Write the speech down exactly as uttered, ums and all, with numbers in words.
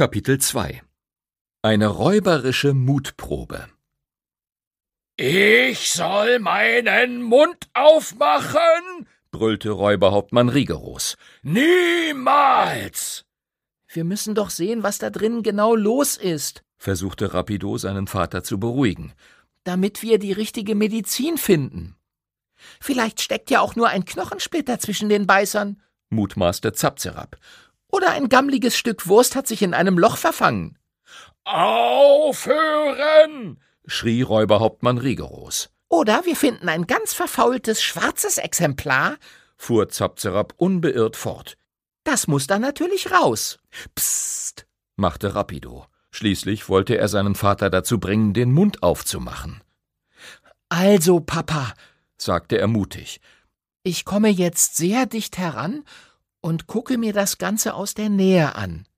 Kapitel zwei. Eine räuberische Mutprobe. »Ich soll meinen Mund aufmachen?« brüllte Räuberhauptmann Rigoros. »Niemals!« »Wir müssen doch sehen, was da drinnen genau los ist«, versuchte Rapido, seinen Vater zu beruhigen. »Damit wir die richtige Medizin finden. Vielleicht steckt ja auch nur ein Knochensplitter zwischen den Beißern«, mutmaßte Zapzerab. »Oder ein gammliges Stück Wurst hat sich in einem Loch verfangen.« »Aufhören!« schrie Räuberhauptmann Rigoros. »Oder wir finden ein ganz verfaultes, schwarzes Exemplar«, fuhr Zapzerab unbeirrt fort. »Das muss dann natürlich raus.« »Psst«, machte Rapido. Schließlich wollte er seinen Vater dazu bringen, den Mund aufzumachen. »Also, Papa«, sagte er mutig, »ich komme jetzt sehr dicht heran und gucke mir das Ganze aus der Nähe an.